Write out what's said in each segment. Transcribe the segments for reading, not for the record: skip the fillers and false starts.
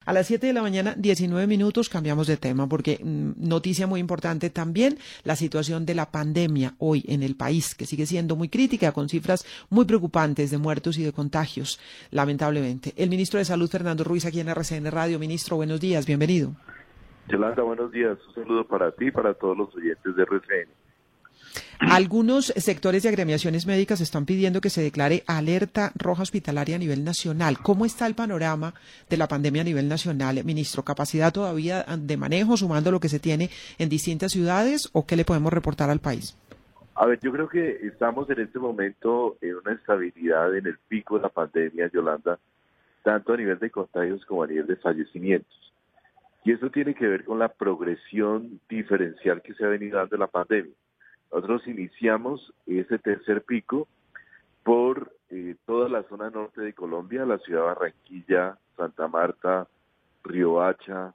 A las 7 de la mañana, 19 minutos, cambiamos de tema, porque noticia muy importante también, la situación de la pandemia hoy en el país, que sigue siendo muy crítica, con cifras muy preocupantes de muertos y de contagios, lamentablemente. El ministro de Salud, Fernando Ruiz, aquí en RCN Radio. Ministro, buenos días, bienvenido. Yolanda, buenos días. Un saludo para ti y para todos los oyentes de RCN. Algunos sectores de agremiaciones médicas están pidiendo que se declare alerta roja hospitalaria a nivel nacional. ¿Cómo está el panorama de la pandemia a nivel nacional, ministro? ¿Capacidad todavía de manejo, sumando lo que se tiene en distintas ciudades, o qué le podemos reportar al país? A ver, yo creo que estamos en este momento en una estabilidad en el pico de la pandemia, Yolanda, tanto a nivel de contagios como a nivel de fallecimientos. Y eso tiene que ver con la progresión diferencial que se ha venido dando en la pandemia. Nosotros iniciamos ese tercer pico por toda la zona norte de Colombia, la ciudad de Barranquilla, Santa Marta, Riohacha,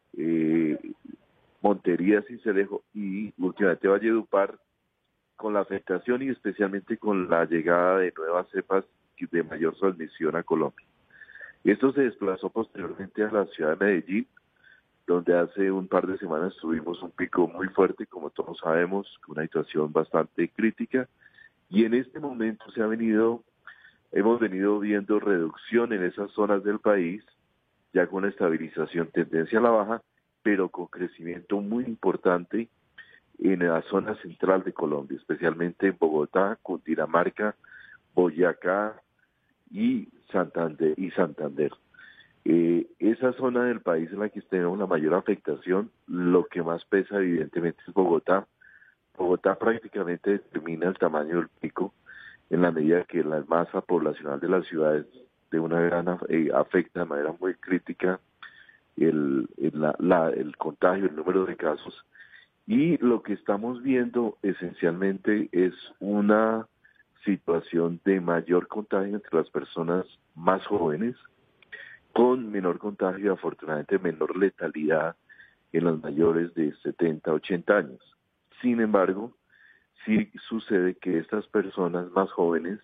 Montería, Sincelejo y últimamente Valledupar, con la afectación y especialmente con la llegada de nuevas cepas de mayor transmisión a Colombia. Esto se desplazó posteriormente a la ciudad de Medellín, donde hace un par de semanas tuvimos un pico muy fuerte, como todos sabemos, con una situación bastante crítica, y en este momento hemos venido viendo reducción en esas zonas del país, ya con estabilización, tendencia a la baja, pero con crecimiento muy importante en la zona central de Colombia, especialmente en Bogotá, Cundinamarca, Boyacá y Santander. Esa zona del país en la que tenemos la mayor afectación, lo que más pesa evidentemente es Bogotá. Bogotá prácticamente determina el tamaño del pico en la medida que la masa poblacional de las ciudades de una gran afecta de manera muy crítica el contagio, el número de casos. Y lo que estamos viendo esencialmente es una situación de mayor contagio entre las personas más jóvenes, con menor contagio y afortunadamente menor letalidad en los mayores de 70, 80 años. Sin embargo, sí sucede que estas personas más jóvenes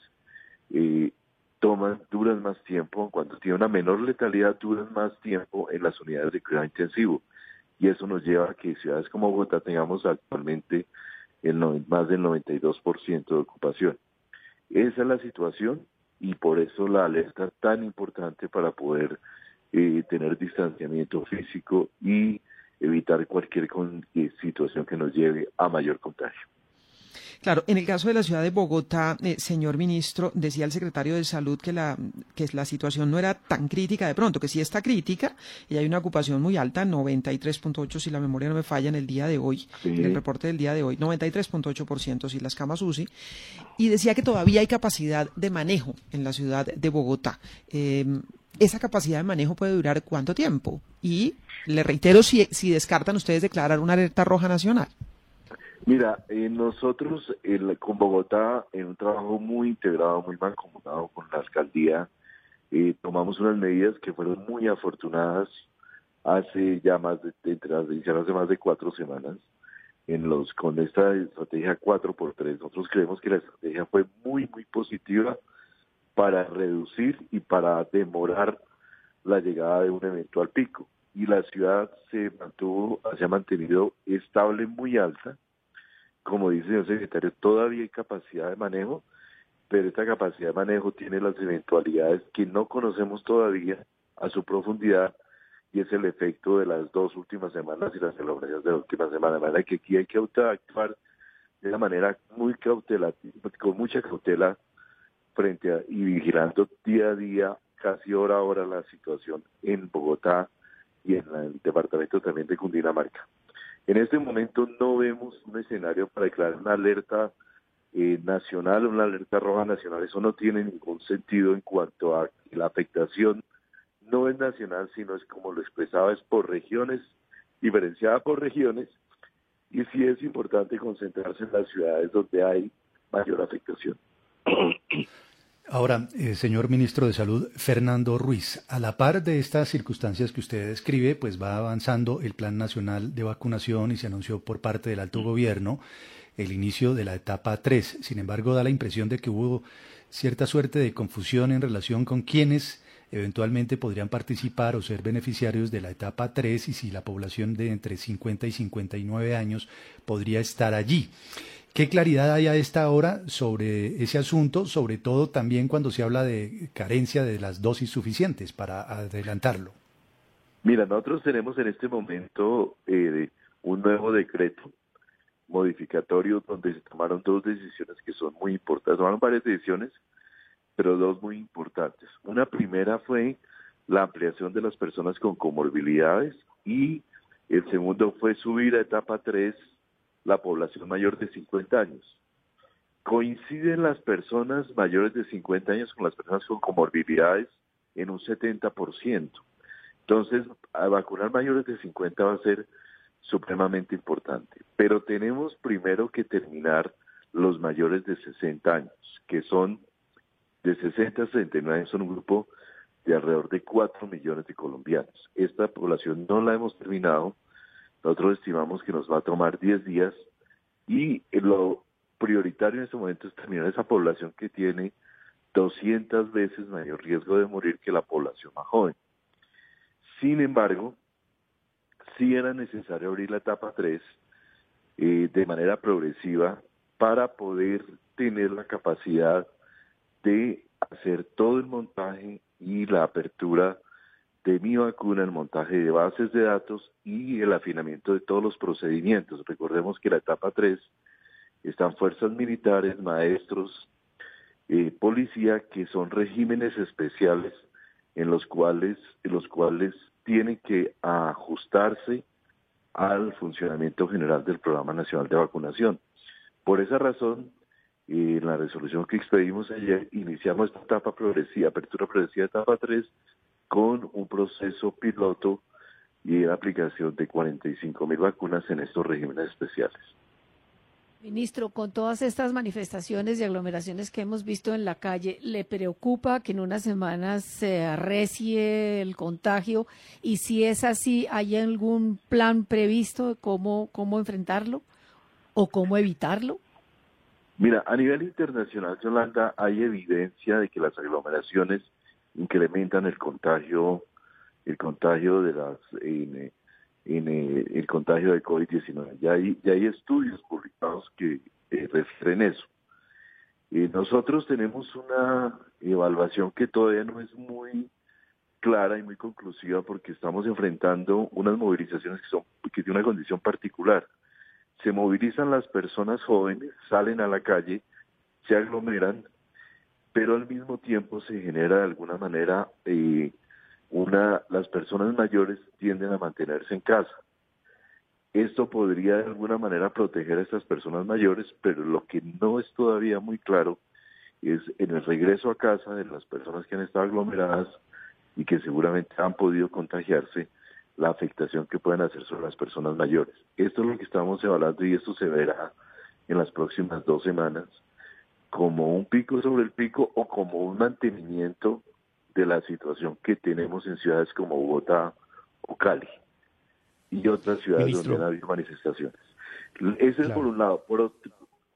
duran más tiempo, cuando tienen una menor letalidad, duran más tiempo en las unidades de cuidado intensivo. Y eso nos lleva a que ciudades como Bogotá tengamos actualmente más del 92% de ocupación. Esa es la situación y por eso la alerta tan importante para poder tener distanciamiento físico y evitar cualquier situación que nos lleve a mayor contagio. Claro, en el caso de la ciudad de Bogotá, señor ministro, decía el secretario de Salud que la situación no era tan crítica de pronto, que sí está crítica y hay una ocupación muy alta, 93.8 si la memoria no me falla en el día de hoy, sí. En el reporte del día de hoy, 93.8% si las camas UCI, y decía que todavía hay capacidad de manejo en la ciudad de Bogotá. ¿Esa capacidad de manejo puede durar cuánto tiempo? Y le reitero si descartan ustedes declarar una alerta roja nacional. Mira, nosotros con Bogotá, en un trabajo muy integrado, muy mancomunado con la alcaldía, tomamos unas medidas que fueron muy afortunadas hace más de 4 semanas, con esta estrategia 4x3. Nosotros creemos que la estrategia fue muy, muy positiva para reducir y para demorar la llegada de un eventual pico. Y la ciudad se ha mantenido estable, muy alta. Como dice el secretario, todavía hay capacidad de manejo, pero esta capacidad de manejo tiene las eventualidades que no conocemos todavía a su profundidad, y es el efecto de las 2 últimas semanas y las celebraciones de la última semana. De manera que aquí hay que actuar de una manera muy cautelar, con mucha cautela, y vigilando día a día, casi hora a hora, la situación en Bogotá y en el departamento también de Cundinamarca. En este momento no vemos un escenario para declarar una alerta nacional, una alerta roja nacional. Eso no tiene ningún sentido en cuanto a que la afectación no es nacional, sino es como lo expresaba, es por regiones, diferenciada por regiones, y sí es importante concentrarse en las ciudades donde hay mayor afectación. Ahora, señor ministro de Salud, Fernando Ruiz, a la par de estas circunstancias que usted describe, pues va avanzando el Plan Nacional de Vacunación y se anunció por parte del alto gobierno el inicio de la etapa 3. Sin embargo, da la impresión de que hubo cierta suerte de confusión en relación con quiénes eventualmente podrían participar o ser beneficiarios de la etapa 3 y si la población de entre 50 y 59 años podría estar allí. ¿Qué claridad hay a esta hora sobre ese asunto, sobre todo también cuando se habla de carencia de las dosis suficientes para adelantarlo? Mira, nosotros tenemos en este momento un nuevo decreto modificatorio donde se tomaron dos decisiones que son muy importantes. Tomaron varias decisiones, pero dos muy importantes. Una primera fue la ampliación de las personas con comorbilidades y el segundo fue subir a etapa 3 la población mayor de 50 años. Coinciden las personas mayores de 50 años con las personas con comorbilidades en un 70%. Entonces, a vacunar mayores de 50 va a ser supremamente importante. Pero tenemos primero que terminar los mayores de 60 años, que son de 60 a 69 años, son un grupo de alrededor de 4 millones de colombianos. Esta población no la hemos terminado. Nosotros estimamos que nos va a tomar 10 días y lo prioritario en este momento es terminar esa población que tiene 200 veces mayor riesgo de morir que la población más joven. Sin embargo, sí era necesario abrir la etapa 3 de manera progresiva para poder tener la capacidad de hacer todo el montaje y la apertura de Mi Vacuna, el montaje de bases de datos y el afinamiento de todos los procedimientos. Recordemos que la etapa 3 están fuerzas militares, maestros, policía, que son regímenes especiales en los cuales tienen que ajustarse al funcionamiento general del Programa Nacional de Vacunación. Por esa razón, en la resolución que expedimos ayer, iniciamos esta etapa progresiva, apertura progresiva de etapa 3, con un proceso piloto y aplicación de 45.000 vacunas en estos regímenes especiales. Ministro, con todas estas manifestaciones y aglomeraciones que hemos visto en la calle, ¿le preocupa que en unas semanas se arrecie el contagio? Y si es así, ¿hay algún plan previsto de cómo enfrentarlo o cómo evitarlo? Mira, a nivel internacional, Yolanda, hay evidencia de que las aglomeraciones incrementan el contagio de el contagio de COVID-19. Ya hay estudios publicados que refieren eso. Nosotros tenemos una evaluación que todavía no es muy clara y muy conclusiva porque estamos enfrentando unas movilizaciones que tienen una condición particular. Se movilizan las personas jóvenes, salen a la calle, se aglomeran, pero al mismo tiempo se genera de alguna manera las personas mayores tienden a mantenerse en casa. Esto podría de alguna manera proteger a estas personas mayores, pero lo que no es todavía muy claro es en el regreso a casa de las personas que han estado aglomeradas y que seguramente han podido contagiarse, la afectación que pueden hacer sobre las personas mayores. Esto es lo que estamos evaluando y esto se verá en las próximas 2 semanas como un pico sobre el pico o como un mantenimiento de la situación que tenemos en ciudades como Bogotá o Cali y otras ciudades, Ministro, donde han habido manifestaciones. Ese es por un lado. Por otro,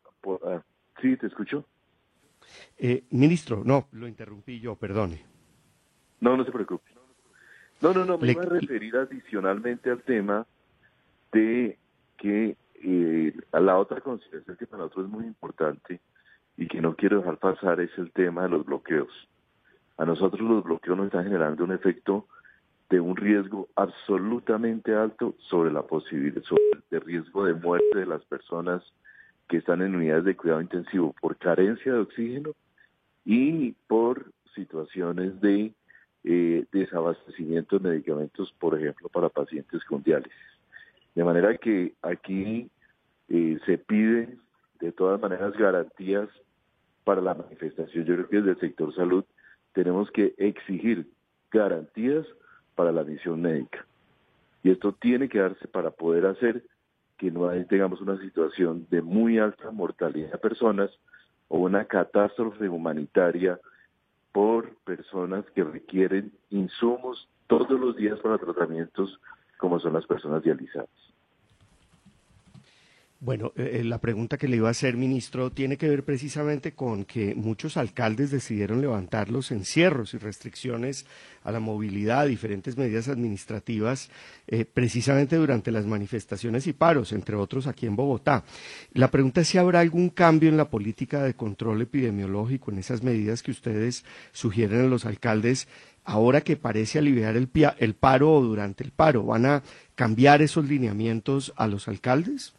¿sí te escucho? Ministro, no, lo interrumpí yo, perdone. No se preocupe. No, me iba a referir adicionalmente al tema de que a la otra consideración que para nosotros es muy importante y que no quiero dejar pasar es el tema de los bloqueos. A nosotros los bloqueos nos están generando un efecto de un riesgo absolutamente alto sobre la posibilidad, sobre el riesgo de muerte de las personas que están en unidades de cuidado intensivo por carencia de oxígeno y por situaciones de desabastecimiento de medicamentos, por ejemplo, para pacientes con diálisis. De manera que aquí se piden de todas maneras garantías para la manifestación. Yo creo que desde el sector salud tenemos que exigir garantías para la misión médica. Y esto tiene que darse para poder hacer que no tengamos una situación de muy alta mortalidad de personas o una catástrofe humanitaria por personas que requieren insumos todos los días para tratamientos como son las personas dializadas. Bueno, la pregunta que le iba a hacer, ministro, tiene que ver precisamente con que muchos alcaldes decidieron levantar los encierros y restricciones a la movilidad, diferentes medidas administrativas, precisamente durante las manifestaciones y paros, entre otros aquí en Bogotá. La pregunta es si habrá algún cambio en la política de control epidemiológico, en esas medidas que ustedes sugieren a los alcaldes, ahora que parece aliviar el paro o durante el paro. ¿Van a cambiar esos lineamientos a los alcaldes?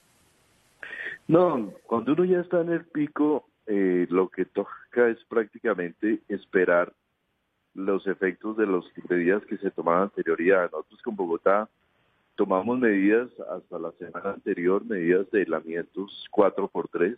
No, cuando uno ya está en el pico, lo que toca es prácticamente esperar los efectos de las medidas que se tomaban anterioridad. Nosotros con Bogotá tomamos medidas hasta la semana anterior, medidas de aislamientos 4x3.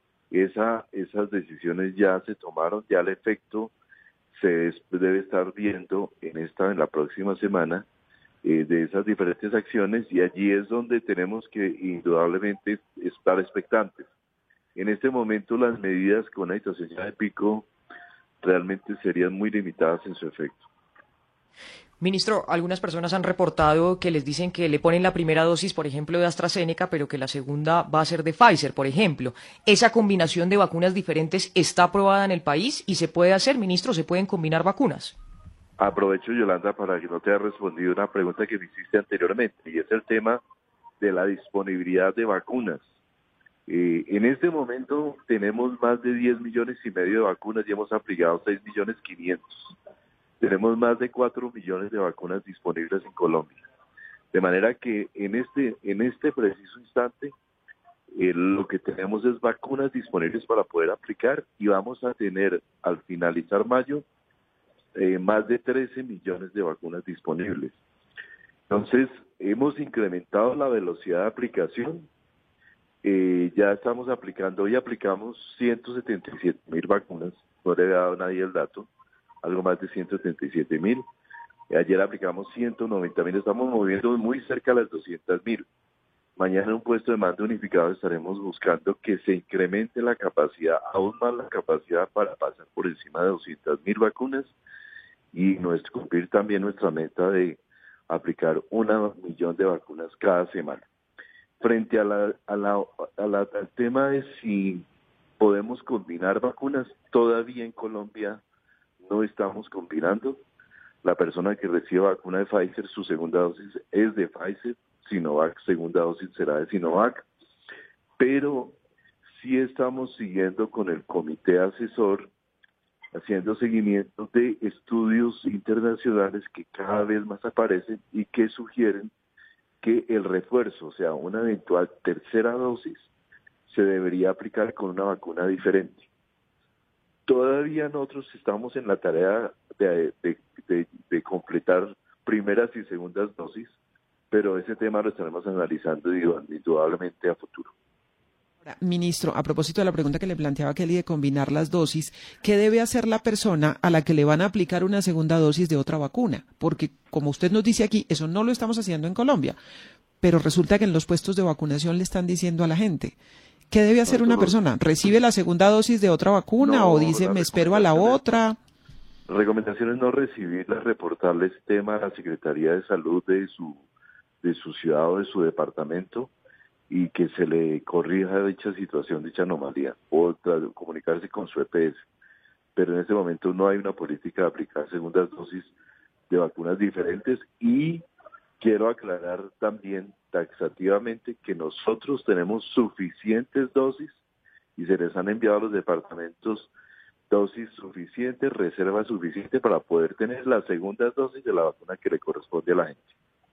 Esas decisiones ya se tomaron, ya el efecto se debe estar viendo en la próxima semana. De esas diferentes acciones, y allí es donde tenemos que indudablemente estar expectantes. En este momento las medidas con la situación ya de pico realmente serían muy limitadas en su efecto. Ministro, algunas personas han reportado que les dicen que le ponen la primera dosis, por ejemplo, de AstraZeneca, pero que la segunda va a ser de Pfizer, por ejemplo. ¿Esa combinación de vacunas diferentes está aprobada en el país y se puede hacer, ministro? ¿Se pueden combinar vacunas? Aprovecho, Yolanda, para que no te haya respondido una pregunta que me hiciste anteriormente, y es el tema de la disponibilidad de vacunas. En este momento tenemos más de 10 millones y medio de vacunas y hemos aplicado 6.500.000. Tenemos más de 4 millones de vacunas disponibles en Colombia. De manera que en este preciso instante, lo que tenemos es vacunas disponibles para poder aplicar, y vamos a tener al finalizar mayo más de 13 millones de vacunas disponibles. Entonces, hemos incrementado la velocidad de aplicación. Ya estamos aplicando, hoy aplicamos 177.000 vacunas, no le había dado a nadie el dato, algo más de 177.000. Ayer aplicamos 190.000, estamos moviendo muy cerca a las 200.000. Mañana en un puesto de mando unificado estaremos buscando que se incremente la capacidad, aún más la capacidad para pasar por encima de 200.000 vacunas, y cumplir también nuestra meta de aplicar 1 millón de vacunas cada semana. Frente al tema de si podemos combinar vacunas, todavía en Colombia no estamos combinando. La persona que recibe vacuna de Pfizer, su segunda dosis es de Pfizer, Sinovac, segunda dosis será de Sinovac, pero sí estamos siguiendo con el comité asesor, haciendo seguimiento de estudios internacionales que cada vez más aparecen y que sugieren que el refuerzo, o sea, una eventual tercera dosis, se debería aplicar con una vacuna diferente. Todavía nosotros estamos en la tarea de completar primeras y segundas dosis, pero ese tema lo estaremos analizando indudablemente a futuro. Ministro, a propósito de la pregunta que le planteaba Kelly de combinar las dosis, ¿qué debe hacer la persona a la que le van a aplicar una segunda dosis de otra vacuna? Porque, como usted nos dice aquí, eso no lo estamos haciendo en Colombia, pero resulta que en los puestos de vacunación le están diciendo a la gente, ¿qué debe hacer una persona? ¿Recibe la segunda dosis de otra vacuna o dice, me espero a la otra? La recomendación es no recibirla, reportarle este tema a la Secretaría de Salud de su ciudad o de su departamento, y que se le corrija dicha situación, dicha anomalía, o comunicarse con su EPS. Pero en este momento no hay una política de aplicar segundas dosis de vacunas diferentes, y quiero aclarar también taxativamente que nosotros tenemos suficientes dosis y se les han enviado a los departamentos dosis suficientes, reserva suficiente para poder tener la segunda dosis de la vacuna que le corresponde a la gente.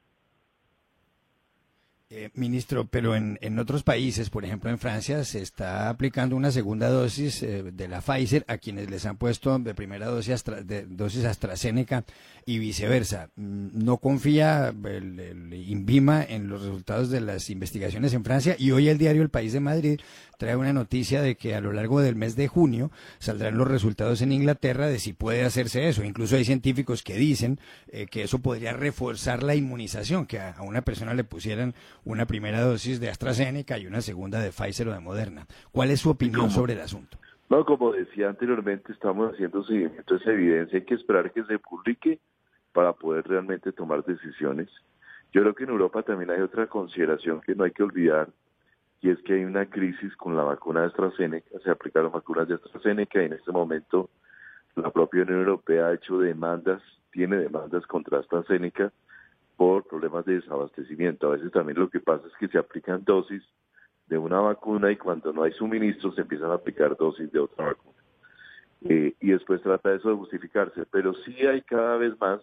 Ministro, pero en otros países, por ejemplo en Francia, se está aplicando una segunda dosis de la Pfizer a quienes les han puesto de primera dosis AstraZeneca y viceversa. ¿No confía el INVIMA en los resultados de las investigaciones en Francia? Y hoy el diario El País de Madrid trae una noticia de que a lo largo del mes de junio saldrán los resultados en Inglaterra de si puede hacerse eso. Incluso hay científicos que dicen que eso podría reforzar la inmunización, que a una persona le pusieran una primera dosis de AstraZeneca y una segunda de Pfizer o de Moderna. ¿Cuál es su opinión sobre el asunto? No, como decía anteriormente, estamos haciendo seguimiento a esa evidencia. Hay que esperar que se publique para poder realmente tomar decisiones. Yo creo que en Europa también hay otra consideración que no hay que olvidar, y es que hay una crisis con la vacuna de AstraZeneca. Se aplicaron vacunas de AstraZeneca y en este momento la propia Unión Europea ha hecho tiene demandas contra AstraZeneca por problemas de desabastecimiento. A veces también lo que pasa es que se aplican dosis de una vacuna y cuando no hay suministro se empiezan a aplicar dosis de otra vacuna. Y después trata eso de justificarse, pero sí hay cada vez más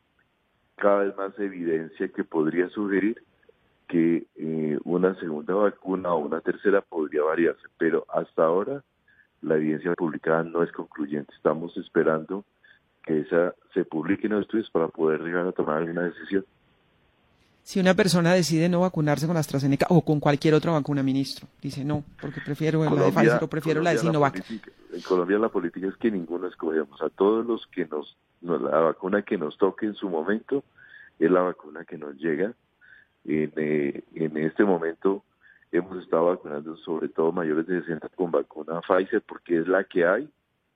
evidencia que podría sugerir que una segunda vacuna o una tercera podría variarse, pero hasta ahora la evidencia publicada no es concluyente. Estamos esperando que se publiquen los estudios para poder llegar a tomar alguna decisión. Si una persona decide no vacunarse con AstraZeneca o con cualquier otra vacuna, ministro, dice no, porque prefiero la de Pfizer o prefiero la de Sinovac. En Colombia la política es que ninguno escogemos. A todos los que la vacuna que nos toque en su momento es la vacuna que nos llega. En este momento hemos estado vacunando sobre todo mayores de 60 con vacuna Pfizer porque es la que hay.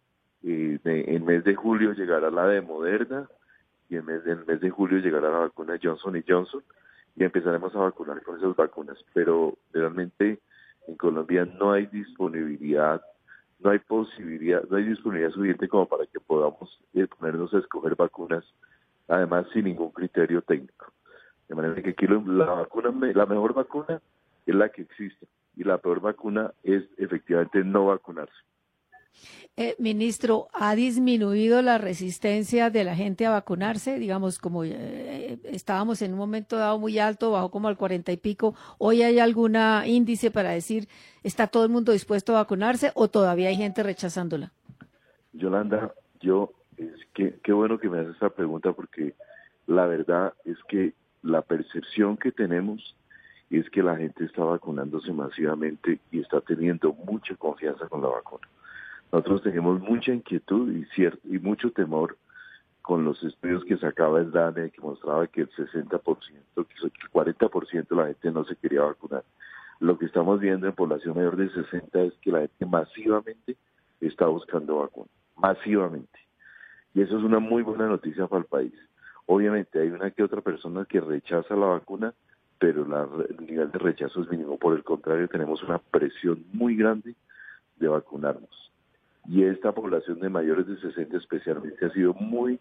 En mes de julio llegará la de Moderna y en el mes de julio llegará la vacuna Johnson & Johnson y empezaremos a vacunar con esas vacunas. Pero realmente en Colombia no hay disponibilidad, no hay disponibilidad suficiente como para que podamos ponernos a escoger vacunas, además sin ningún criterio técnico. De manera que aquí la mejor vacuna es la que existe y la peor vacuna es efectivamente no vacunarse. Ministro, ¿ha disminuido la resistencia de la gente a vacunarse? Digamos, como estábamos en un momento dado muy alto, bajó como al 40 y pico. ¿Hoy hay algún índice para decir, está todo el mundo dispuesto a vacunarse o todavía hay gente rechazándola? Yolanda, qué bueno que me haces esta pregunta porque la verdad es que la percepción que tenemos es que la gente está vacunándose masivamente y está teniendo mucha confianza con la vacuna. Nosotros tenemos mucha inquietud y mucho temor con los estudios que sacaba el DANE que mostraba que el 60%, que el 40% de la gente no se quería vacunar. Lo que estamos viendo en población mayor de 60 es que la gente masivamente está buscando vacuna, masivamente. Y eso es una muy buena noticia para el país. Obviamente hay una que otra persona que rechaza la vacuna, pero el nivel de rechazo es mínimo. Por el contrario, tenemos una presión muy grande de vacunarnos. Y esta población de mayores de 60 especialmente ha sido muy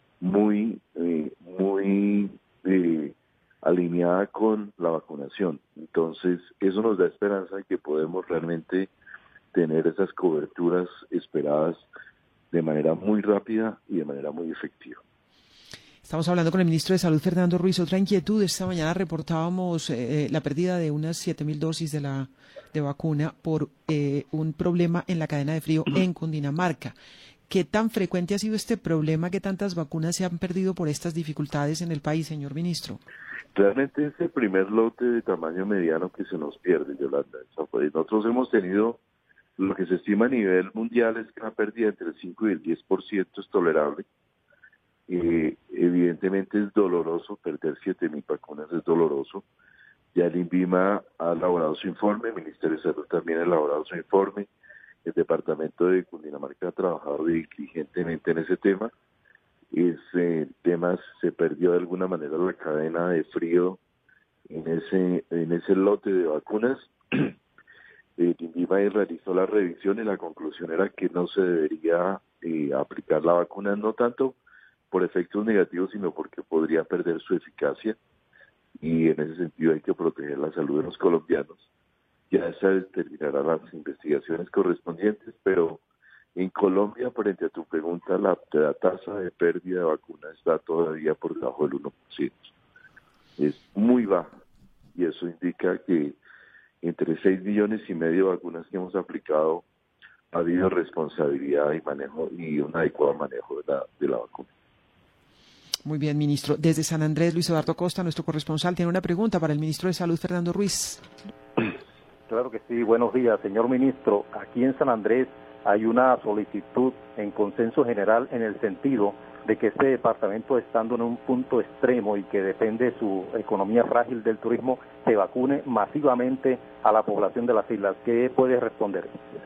alineada con la vacunación. Entonces, eso nos da esperanza de que podemos realmente tener esas coberturas esperadas de manera muy rápida y de manera muy efectiva. Estamos hablando con el ministro de Salud, Fernando Ruiz. Otra inquietud, esta mañana reportábamos la pérdida de unas 7.000 dosis de vacuna por un problema en la cadena de frío en Cundinamarca. ¿Qué tan frecuente ha sido este problema? ¿Qué tantas vacunas se han perdido por estas dificultades en el país, señor ministro? Realmente es el primer lote de tamaño mediano que se nos pierde, Yolanda. Nosotros hemos tenido, lo que se estima a nivel mundial es que una pérdida entre el 5 y el 10% es tolerable. Evidentemente es doloroso, perder 7.000 vacunas es doloroso. Ya el INVIMA ha elaborado su informe, el Ministerio de Salud también ha elaborado su informe, el Departamento de Cundinamarca ha trabajado diligentemente en ese tema. Ese tema se perdió de alguna manera la cadena de frío en ese lote de vacunas. El INVIMA realizó la revisión y la conclusión era que no se debería aplicar la vacuna, no tanto por efectos negativos, sino porque podría perder su eficacia y en ese sentido hay que proteger la salud de los colombianos. Ya se determinarán las investigaciones correspondientes, pero en Colombia, frente a tu pregunta, la tasa de pérdida de vacuna está todavía por debajo del 1%. Es muy baja y eso indica que entre 6,5 millones de vacunas que hemos aplicado ha habido responsabilidad y manejo y un adecuado manejo de la vacuna. Muy bien, ministro. Desde San Andrés, Luis Eduardo Costa, nuestro corresponsal, tiene una pregunta para el ministro de Salud, Fernando Ruiz. Claro que sí. Buenos días, señor ministro. Aquí en San Andrés hay una solicitud en consenso general en el sentido de que este departamento, estando en un punto extremo y que depende su economía frágil del turismo, se vacune masivamente a la población de las islas. ¿Qué puede responder?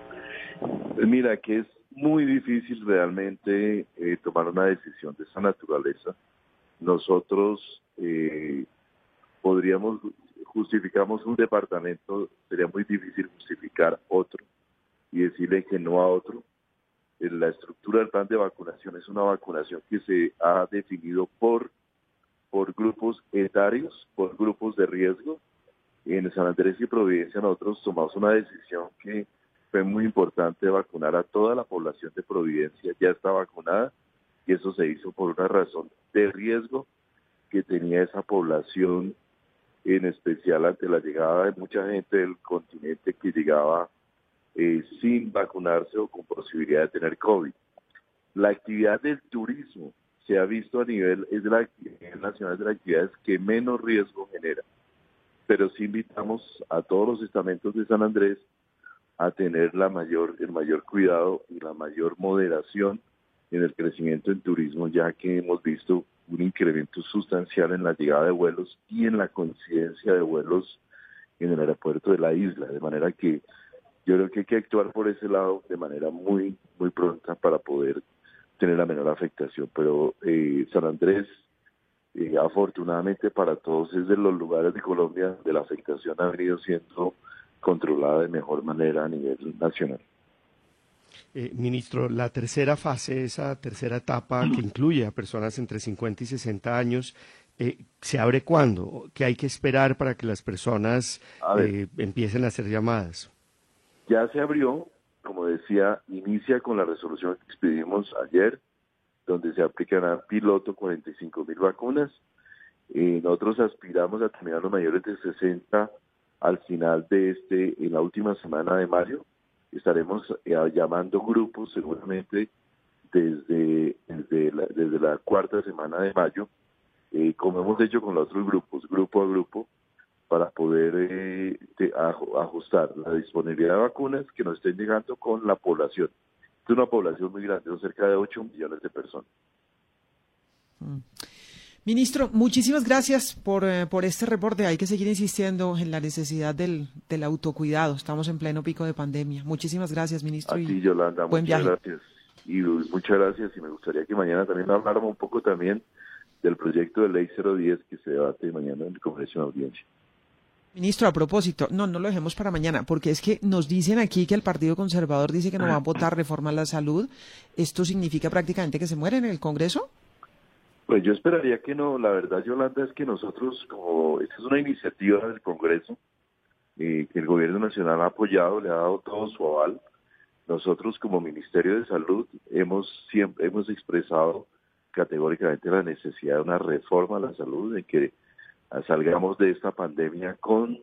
Mira, que es muy difícil realmente tomar una decisión de esa naturaleza. Nosotros justificamos un departamento, sería muy difícil justificar otro y decirle que no a otro. La estructura del plan de vacunación es una vacunación que se ha definido por grupos etarios, por grupos de riesgo. En San Andrés y Providencia nosotros tomamos una decisión que fue muy importante, vacunar a toda la población de Providencia, ya está vacunada, y eso se hizo por una razón de riesgo que tenía esa población, en especial ante la llegada de mucha gente del continente que llegaba sin vacunarse o con posibilidad de tener COVID. La actividad del turismo se ha visto a nivel nacional de las actividades que menos riesgo genera, pero sí invitamos a todos los estamentos de San Andrés a tener el mayor cuidado y la mayor moderación en el crecimiento en turismo, ya que hemos visto un incremento sustancial en la llegada de vuelos y en la coincidencia de vuelos en el aeropuerto de la isla, de manera que yo creo que hay que actuar por ese lado de manera muy, muy pronta para poder tener la menor afectación. Pero San Andrés, afortunadamente para todos, es de los lugares de Colombia donde la afectación ha venido siendo controlada de mejor manera a nivel nacional. Ministro, la tercera fase, esa tercera etapa que incluye a personas entre 50 y 60 años, ¿se abre cuándo? ¿Qué hay que esperar para que las personas empiecen a hacer llamadas? Ya se abrió, como decía, inicia con la resolución que expedimos ayer, donde se aplicarán piloto 45.000 vacunas. Nosotros aspiramos a terminar los mayores de 60 al final en la última semana de mayo. Estaremos llamando grupos seguramente desde la cuarta semana de mayo, como hemos hecho con los otros grupos, grupo a grupo, para poder ajustar la disponibilidad de vacunas que nos estén llegando con la población. Es una población muy grande, son cerca de 8 millones de personas. Ministro, muchísimas gracias por este reporte. Hay que seguir insistiendo en la necesidad del autocuidado. Estamos en pleno pico de pandemia. Muchísimas gracias, ministro. A ti, Yolanda, buen muchas viaje. gracias. Y muchas gracias, y me gustaría que mañana también habláramos un poco también del proyecto de ley 010 que se debate mañana en el Congreso en audiencia. Ministro, a propósito, no lo dejemos para mañana, porque es que nos dicen aquí que el Partido Conservador dice que no va a votar reforma a la salud. ¿Esto significa prácticamente que se muere en el Congreso? Pues yo esperaría que no. La verdad, Yolanda, es que nosotros, como esta es una iniciativa del Congreso, que el Gobierno Nacional ha apoyado, le ha dado todo su aval. Nosotros, como Ministerio de Salud, siempre hemos expresado categóricamente la necesidad de una reforma a la salud, de que salgamos de esta pandemia con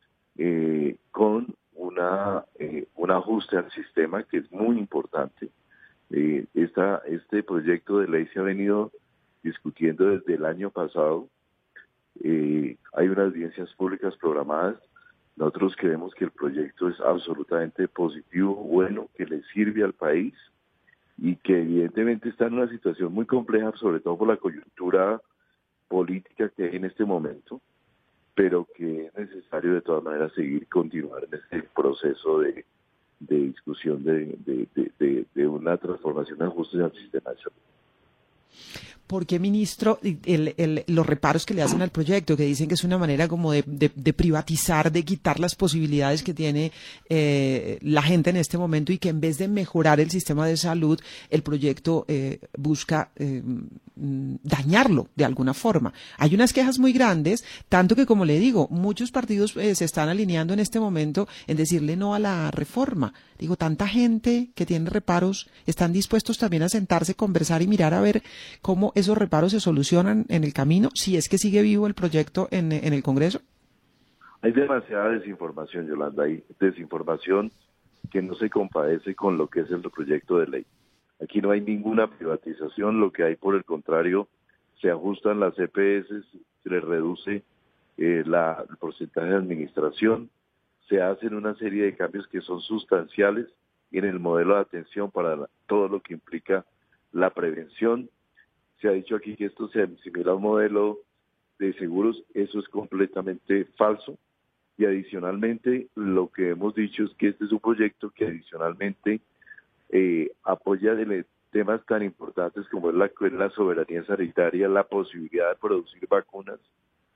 un ajuste al sistema que es muy importante. Este proyecto de ley se ha venido discutiendo desde el año pasado. Hay unas audiencias públicas programadas. Nosotros creemos que el proyecto es absolutamente positivo, bueno, que le sirve al país y que evidentemente está en una situación muy compleja, sobre todo por la coyuntura política que hay en este momento, pero que es necesario de todas maneras continuar en este proceso de discusión de una transformación de ajustes al sistema de salud. ¿Por qué, ministro, los reparos que le hacen al proyecto, que dicen que es una manera como de privatizar, de quitar las posibilidades que tiene la gente en este momento, y que en vez de mejorar el sistema de salud, el proyecto busca dañarlo de alguna forma? Hay unas quejas muy grandes, tanto que, como le digo, muchos partidos se están alineando en este momento en decirle no a la reforma. Digo, tanta gente que tiene reparos están dispuestos también a sentarse, conversar y mirar a ver cómo esos reparos se solucionan en el camino, si es que sigue vivo el proyecto en el Congreso. Hay demasiada desinformación, Yolanda, hay desinformación que no se compadece con lo que es el proyecto de ley. Aquí no hay ninguna privatización, lo que hay, por el contrario, se ajustan las EPS, se les reduce el porcentaje de administración, se hacen una serie de cambios que son sustanciales en el modelo de atención para todo lo que implica la prevención. Se ha dicho aquí que esto se asimila a un modelo de seguros, eso es completamente falso. Y adicionalmente, lo que hemos dicho es que este es un proyecto que adicionalmente apoya temas tan importantes como es la soberanía sanitaria, la posibilidad de producir vacunas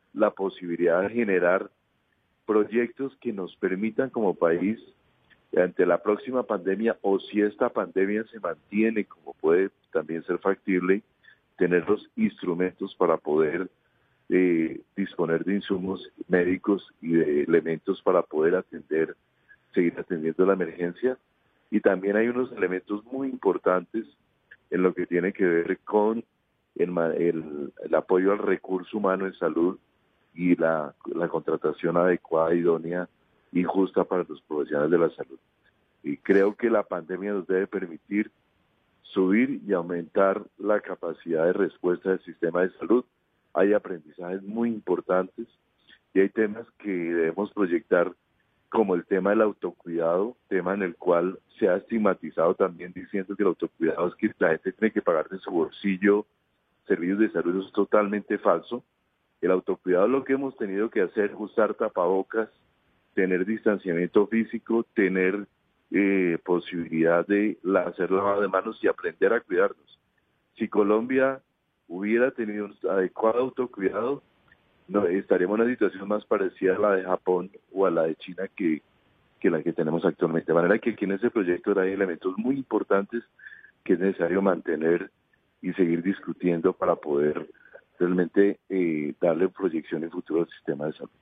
la posibilidad de generar proyectos que nos permitan como país, ante la próxima pandemia, o si esta pandemia se mantiene, como puede también ser factible, tener los instrumentos para poder disponer de insumos médicos y de elementos para poder seguir atendiendo la emergencia. Y también hay unos elementos muy importantes en lo que tiene que ver con el apoyo al recurso humano en salud y la contratación adecuada, idónea y justa para los profesionales de la salud. Y creo que la pandemia nos debe permitir subir y aumentar la capacidad de respuesta del sistema de salud. Hay aprendizajes muy importantes y hay temas que debemos proyectar, como el tema del autocuidado, tema en el cual se ha estigmatizado también diciendo que el autocuidado es que la gente tiene que pagar de su bolsillo servicios de salud. Eso es totalmente falso. El autocuidado es lo que hemos tenido que hacer: usar tapabocas, tener distanciamiento físico, tener posibilidad de hacer lavado de manos y aprender a cuidarnos. Si Colombia hubiera tenido un adecuado autocuidado, estaríamos en una situación más parecida a la de Japón o a la de China que la que tenemos actualmente. De manera que aquí en ese proyecto hay elementos muy importantes que es necesario mantener y seguir discutiendo para poder realmente darle proyección en futuro al sistema de salud.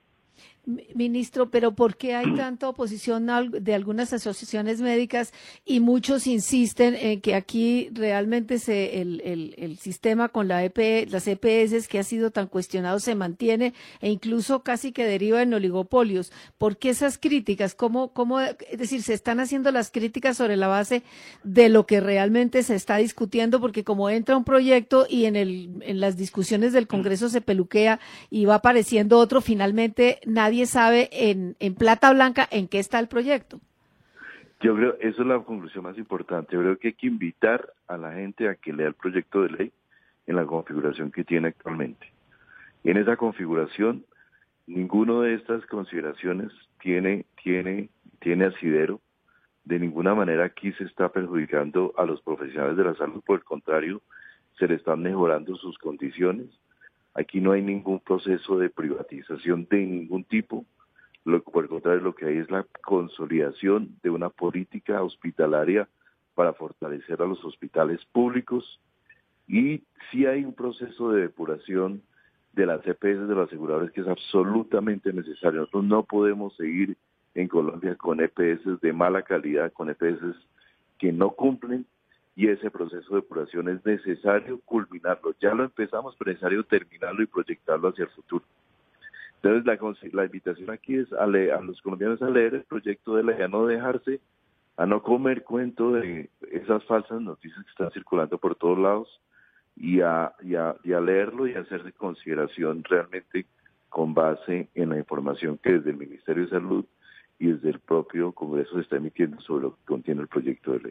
Ministro, pero ¿por qué hay tanta oposición de algunas asociaciones médicas y muchos insisten en que aquí realmente el sistema con las EPS que ha sido tan cuestionado se mantiene e incluso casi que deriva en oligopolios? ¿Por qué esas críticas? Es decir, se están haciendo las críticas sobre la base de lo que realmente se está discutiendo? Porque como entra un proyecto y en las discusiones del Congreso se peluquea y va apareciendo otro, finalmente nadie sabe en plata blanca en qué está el proyecto. Yo creo, eso es la conclusión más importante. Yo creo que hay que invitar a la gente a que lea el proyecto de ley en la configuración que tiene actualmente. En esa configuración, ninguno de estas consideraciones tiene asidero. De ninguna manera aquí se está perjudicando a los profesionales de la salud, por el contrario, se le están mejorando sus condiciones. Aquí no hay ningún proceso de privatización de ningún tipo. Por el contrario, lo que hay es la consolidación de una política hospitalaria para fortalecer a los hospitales públicos, y sí hay un proceso de depuración de las EPS de los aseguradores que es absolutamente necesario. Nosotros no podemos seguir en Colombia con EPS de mala calidad, con EPS que no cumplen, y ese proceso de depuración es necesario culminarlo. Ya lo empezamos, pero es necesario terminarlo y proyectarlo hacia el futuro. Entonces la invitación aquí es a los colombianos a leer el proyecto de ley, a no dejarse, a no comer cuento de esas falsas noticias que están circulando por todos lados, y a leerlo y a hacer de consideración realmente con base en la información que desde el Ministerio de Salud y desde el propio Congreso se está emitiendo sobre lo que contiene el proyecto de ley.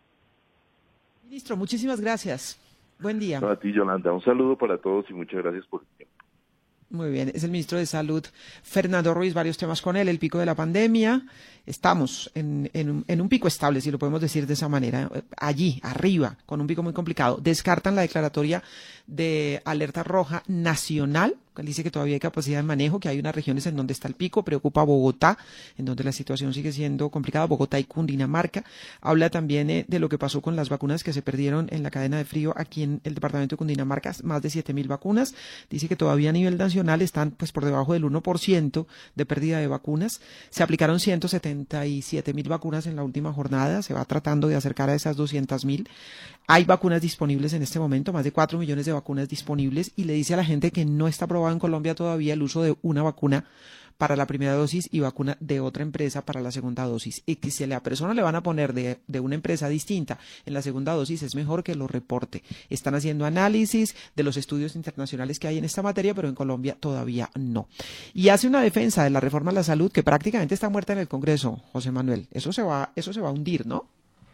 Ministro, muchísimas gracias. Buen día. No, a ti, Yolanda, un saludo para todos y muchas gracias por el tiempo. Muy bien, es el ministro de Salud, Fernando Ruiz. Varios temas con él: el pico de la pandemia. Estamos en un pico estable, si lo podemos decir de esa manera, allí, arriba, con un pico muy complicado. Descartan la declaratoria de alerta roja nacional. Él dice que todavía hay capacidad de manejo, que hay unas regiones en donde está el pico. Preocupa a Bogotá, en donde la situación sigue siendo complicada, Bogotá y Cundinamarca. Habla también de lo que pasó con las vacunas que se perdieron en la cadena de frío aquí en el departamento de Cundinamarca, más de 7.000 vacunas. Dice que todavía a nivel nacional están pues por debajo del 1% de pérdida de vacunas. Se aplicaron 177.000 vacunas en la última jornada, se va tratando de acercar a esas 200.000. Hay vacunas disponibles en este momento, más de 4 millones de vacunas disponibles, y le dice a la gente que no está aprobado en Colombia todavía el uso de una vacuna para la primera dosis y vacuna de otra empresa para la segunda dosis. Y que si a la persona le van a poner de una empresa distinta en la segunda dosis, es mejor que lo reporte. Están haciendo análisis de los estudios internacionales que hay en esta materia, pero en Colombia todavía no. Y hace una defensa de la reforma a la salud que prácticamente está muerta en el Congreso, José Manuel. Eso se va a hundir, ¿no?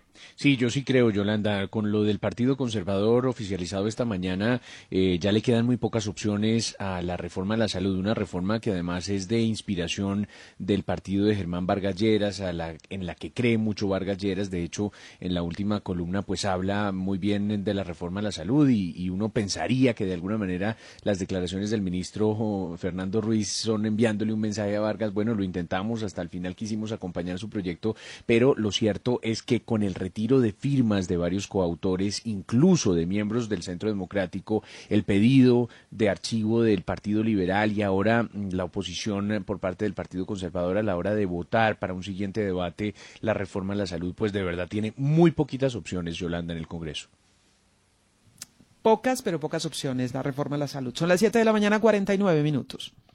Sí, yo sí creo, Yolanda, con lo del Partido Conservador oficializado esta mañana, ya le quedan muy pocas opciones a la reforma de la salud, una reforma que además es de inspiración del partido de Germán Vargas Lleras, en la que cree mucho Vargas Lleras. De hecho, en la última columna pues habla muy bien de la reforma de la salud y uno pensaría que de alguna manera las declaraciones del ministro Fernando Ruiz son enviándole un mensaje a Vargas. Bueno, lo intentamos, hasta el final quisimos acompañar su proyecto, pero lo cierto es que con el retiro de firmas de varios coautores, incluso de miembros del Centro Democrático, el pedido de archivo del Partido Liberal y ahora la oposición por parte del Partido Conservador a la hora de votar para un siguiente debate la reforma de la salud, pues de verdad tiene muy poquitas opciones, Yolanda, en el Congreso. Pocas, pero pocas opciones la reforma de la salud. Son las 7 de la mañana, 49 minutos.